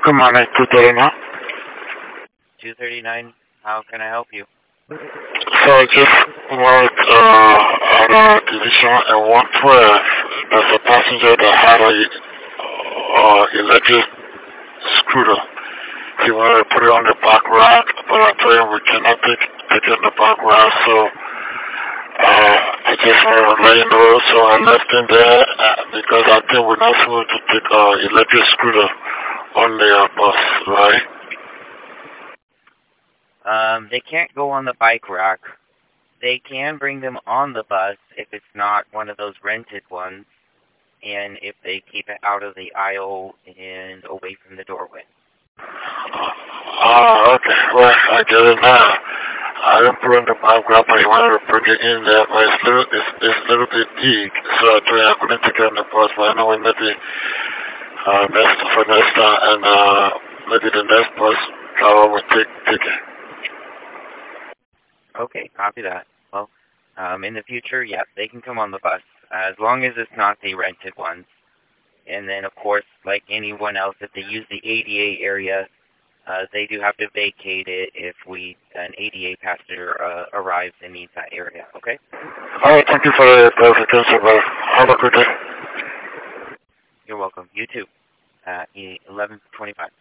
Good morning, 239. 239, how can I help you? So I just wanted at a division at 112, there's a passenger that had a electric scooter. He wanted to put it on the back rack, but I told him we cannot take it on the back rack, so I just wanted to let you know, so I left him there because I think we're not supposed to take electric scooter on the bus, right? They can't go on the bike rack. They can bring them on the bus if it's not one of those rented ones, and if they keep it out of the aisle and away from the doorway. Okay. Well, I get it now. I didn't put it in the bike rack, but he wanted to bring it in there, but it's a little bit big, so I told him I couldn't take it on the bus, but I know maybe next time, and maybe the next bus driver will take it. Okay, copy that. Well, in the future, yeah, they can come on the bus, as long as it's not the rented ones. And then, of course, like anyone else, if they use the ADA area, they do have to vacate it if an ADA passenger arrives and needs that area, okay? All right, thank you for the clarification, but have a good day. You're welcome. You too. 11:25.